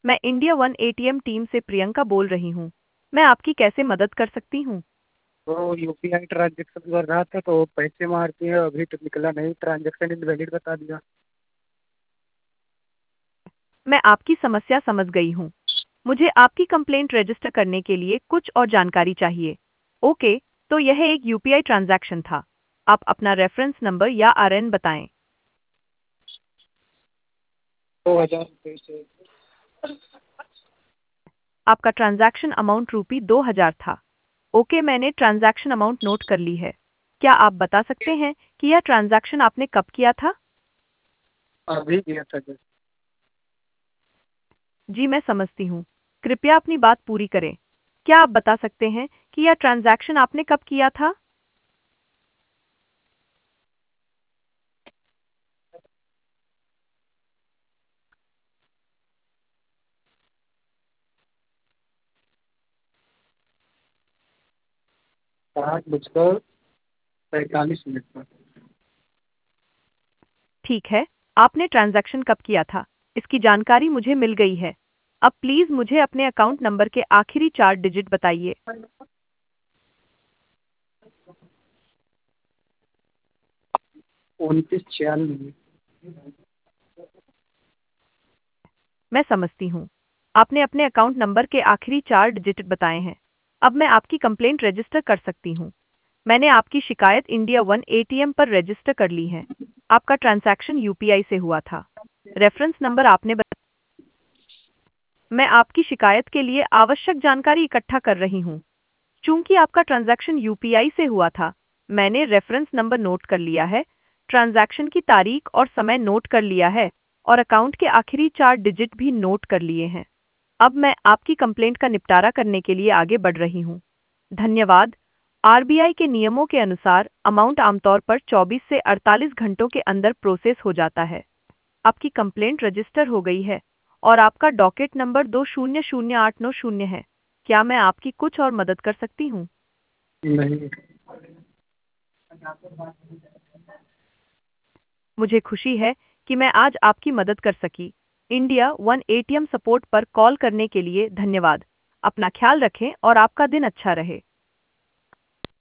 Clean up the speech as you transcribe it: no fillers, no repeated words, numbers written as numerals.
मैं India one ATM team से प्रियंका बोल रही हूँ। मैं आपकी कैसे मदद कर सकती हूँ? तो यूपीआई ट्रांजेक्शन कर रहा था तो पैसे मारती है, अभी तक निकला नहीं, ट्रांजेक्शन इनवैलिड बता दिया। मैं आपकी समस्या समझ गई हूँ। मुझे आपकी कंप्लेंट रजिस्टर करने के लिए कुछ और जानकारी चाहिए। ओके, तो यह एक यूपीआई ट्रांजैक्शन था। आप अपना रेफरेंस नंबर या आरएन बताएं। 2000 रुपये से। आपका ट्रांजैक्शन अमाउंट ₹2000 था। ओके, मैंने ट्रांजैक्शन अमाउंट नोट कर ली है। क्या आप बता सकते हैं कि यह ट्रांजैक्शन आपने कब किया था? अभी दिया था जस्ट। जी, मैं समझती हूँ। कृपया अपनी बात पूरी करें। क्या आप बता सकते हैं कि यह ट्रांजैक्शन आपने कब किया था? 7:45 पर। ठीक है, आपने ट्रांजैक्शन कब किया था? इसकी जानकारी मुझे मिल गई है। अब प्लीज़ मुझे अपने अकाउंट नंबर के आखिरी 4 डिजिट बताइए। 2996। मैं समझती हूँ। आपने अपने अकाउंट नंबर के आखिरी 4 डिजिट बताए हैं। अब मैं आपकी कंप्लेंट रजिस्टर कर सकती हूँ। मैंने आपकी शिकायत इंडिया वन एटीएम पर रजिस्टर कर ली है। आपका ट्रांजैक्शन यूपीआई से हुआ था। रेफरेंस नंबर आपने मैं आपकी शिकायत के लिए आवश्यक जानकारी इकट्ठा कर रही हूँ। चूंकि आपका ट्रांजैक्शन यूपीआई से हुआ था, मैंने रेफरेंस नंबर नोट कर लिया है, ट्रांजैक्शन की तारीख और समय नोट कर लिया है और अकाउंट के आखिरी 4 डिजिट भी नोट कर लिए हैं। अब मैं आपकी कंप्लेंट का निपटारा करने के लिए आगे बढ़ रही हूँ। धन्यवाद। आरबीआई के नियमों के अनुसार अमाउंट आमतौर पर 24 से 48 घंटों के अंदर प्रोसेस हो जाता है। आपकी कंप्लेंट रजिस्टर हो गई है और आपका डॉकेट नंबर 200890 है। क्या मैं आपकी कुछ और मदद कर सकती हूँ? नहीं। मुझे खुशी है कि मैं आज आपकी मदद कर सकी। इंडिया वन एटीएम सपोर्ट पर कॉल करने के लिए धन्यवाद। अपना ख्याल रखें और आपका दिन अच्छा रहे।